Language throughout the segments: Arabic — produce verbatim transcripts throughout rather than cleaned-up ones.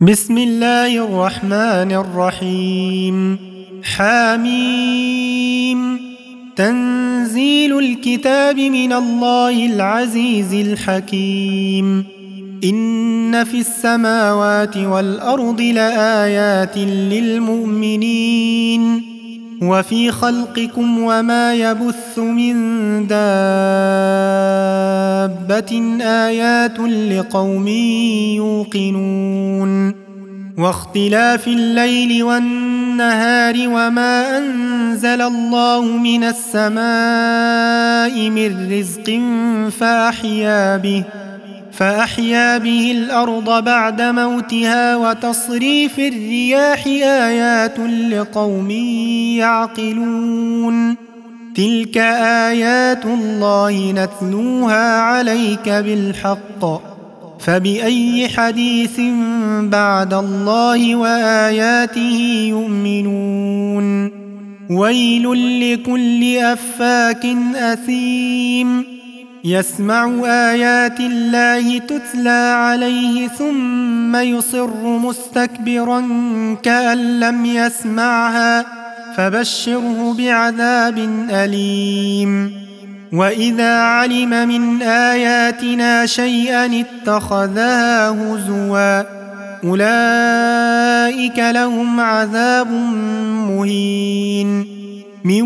بسم الله الرحمن الرحيم. حاميم. تنزيل الكتاب من الله العزيز الحكيم. إن في السماوات والأرض لآيات للمؤمنين وفي خلقكم وما يبث من دابة آيات لقوم يوقنون واختلاف الليل والنهار وما أنزل الله من السماء من رزق فأحيا به فأحيا به الأرض بعد موتها وتصريف الرياح آيات لقوم يعقلون تلك آيات الله نتلوها عليك بالحق فبأي حديث بعد الله وآياته يؤمنون ويل لكل أفاك أثيم يسمع آيات الله تتلى عليه ثم يصر مستكبرا كأن لم يسمعها فبشره بعذاب أليم وإذا علم من آياتنا شيئا اتخذها هزوا أولئك لهم عذاب مهين من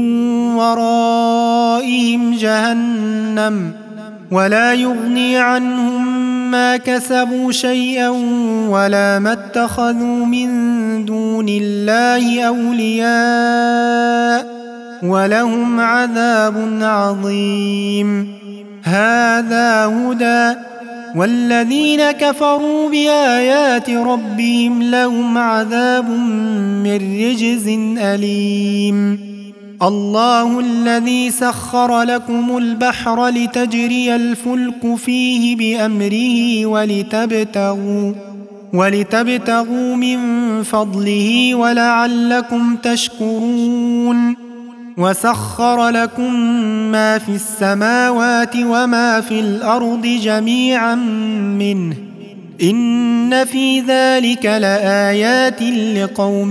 ورائهم جهنم ولا يغني عنهم ما كسبوا شيئا ولا ما اتخذوا من دون الله أولياء ولهم عذاب عظيم هذا هدى والذين كفروا بآيات ربهم لهم عذاب من رجز أليم الله الذي سخر لكم البحر لتجري الفلك فيه بأمره ولتبتغوا ولتبتغوا من فضله ولعلكم تشكرون وسخر لكم ما في السماوات وما في الأرض جميعا منه إن في ذلك لآيات لقوم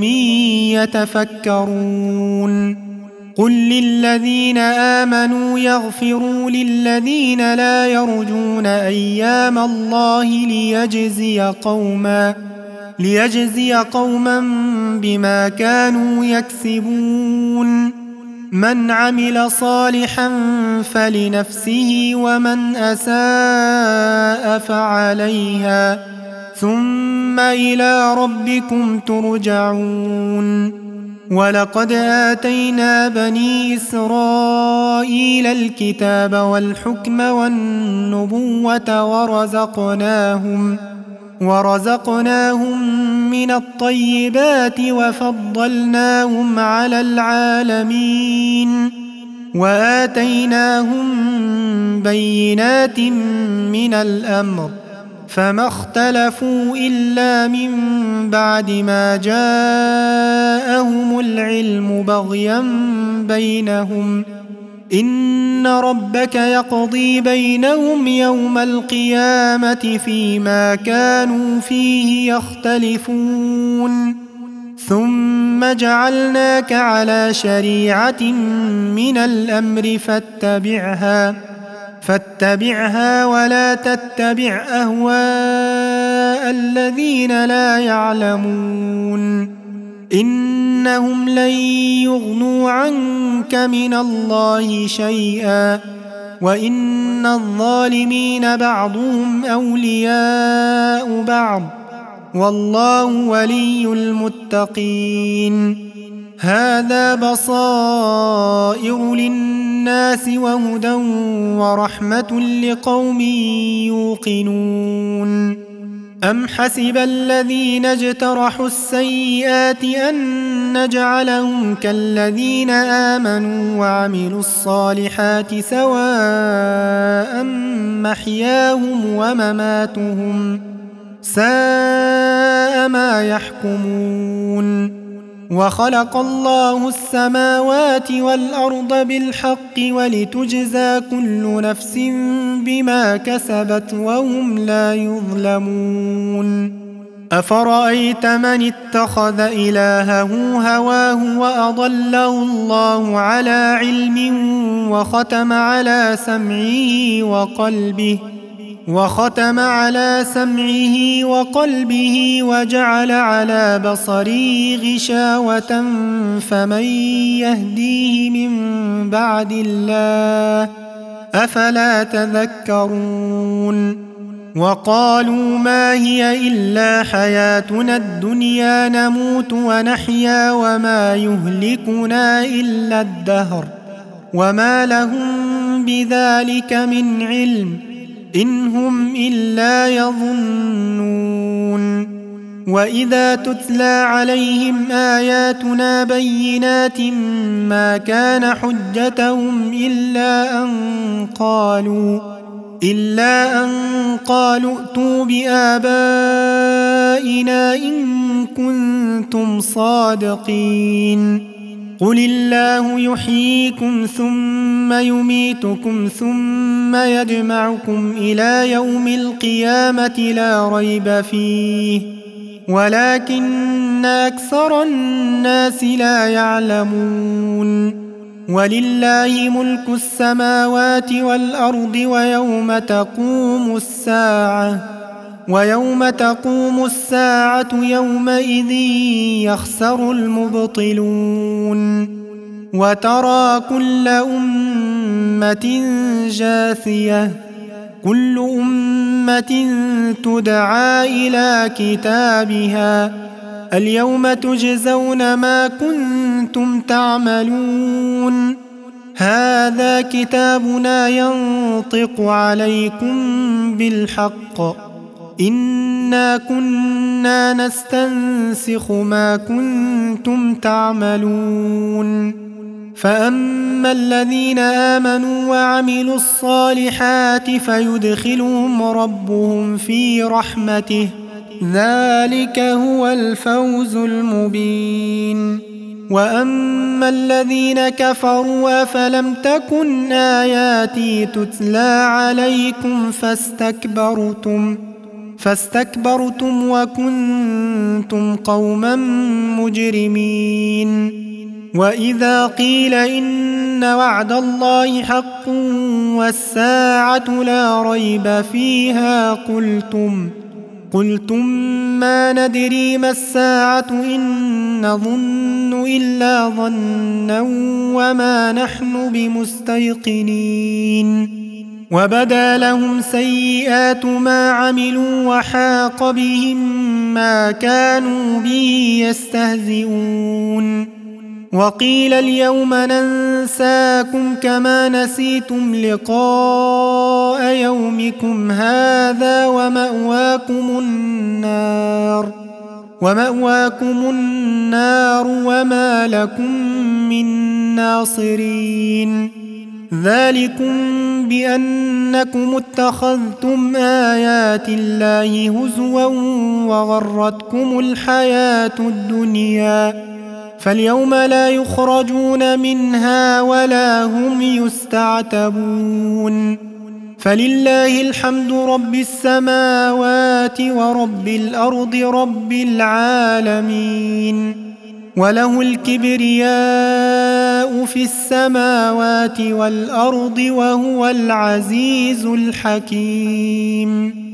يتفكرون قل للذين آمنوا يغفروا للذين لا يرجون أيام الله ليجزي قوما ليجزي قوما بما كانوا يكسبون من عمل صالحا فلنفسه ومن أساء فعليها ثم إلى ربكم ترجعون ولقد آتينا بني إسرائيل الكتاب والحكم والنبوة ورزقناهم ورزقناهم من الطيبات وفضلناهم على العالمين وآتيناهم بينات من الأمر فما اختلفوا إلا من بعد ما جاءهم العلم بغيا بينهم إن ربك يقضي بينهم يوم القيامة فيما كانوا فيه يختلفون ثم جعلناك على شريعة من الأمر فاتبعها فاتبعها ولا تتبع أهواء الذين لا يعلمون إنهم لن يغنوا عنك من الله شيئا وإن الظالمين بعضهم أولياء بعض والله ولي المتقين هذا بصائر للناس وهدى ورحمة لقوم يوقنون أم حسب الذين اجترحوا السيئات أن نجعلهم كالذين آمنوا وعملوا الصالحات سواء محياهم ومماتهم ساء ما يحكمون وخلق الله السماوات والأرض بالحق ولتجزى كل نفس بما كسبت وهم لا يظلمون أفرأيت من اتخذ إلهه هواه وأضله الله على علم وختم على سمعه وقلبه وختم على سمعه وقلبه وجعل على بصره غشاوة فمن يهديه من بعد الله أفلا تذكرون وقالوا ما هي إلا حياتنا الدنيا نموت ونحيا وما يهلكنا إلا الدهر وما لهم بذلك من علم إن هم إلا يظنون وإذا تتلى عليهم آياتنا بينات ما كان حجتهم إلا أن قالوا إلا أن قالوا ائتوا بآبائنا إن كنتم صادقين قل الله يحييكم ثم يميتكم ثم يجمعكم إلى يوم القيامة لا ريب فيه ولكن أكثر الناس لا يعلمون ولله ملك السماوات والأرض ويوم تقوم الساعة ويوم تقوم الساعة يومئذ يخسر المبطلون وترى كل أمة جاثية كل أمة تدعى إلى كتابها اليوم تجزون ما كنتم تعملون هذا كتابنا ينطق عليكم بالحق إنا كنا نستنسخ ما كنتم تعملون فأما الذين آمنوا وعملوا الصالحات فيدخلهم ربهم في رحمته ذلك هو الفوز المبين وأما الذين كفروا أفلم تكن آياتي تتلى عليكم فاستكبرتم فاستكبرتم وكنتم قوما مجرمين وإذا قيل إن وعد الله حق والساعة لا ريب فيها قلتم قلتم ما ندري ما الساعة إن نظن إلا ظنا وما نحن بمستيقنين وبدا لهم سيئات ما عملوا وحاق بهم ما كانوا به يستهزئون وقيل اليوم ننساكم كما نسيتم لقاء يومكم هذا ومأواكم النار ومأواكم النار وما لكم من ناصرين ذلكم بأنكم اتخذتم آيات الله هزوا وغرتكم الحياة الدنيا فاليوم لا يخرجون منها ولا هم يستعتبون فلله الحمد رب السماوات ورب الأرض رب العالمين وله الكبرياء في السماوات والأرض وهو العزيز الحكيم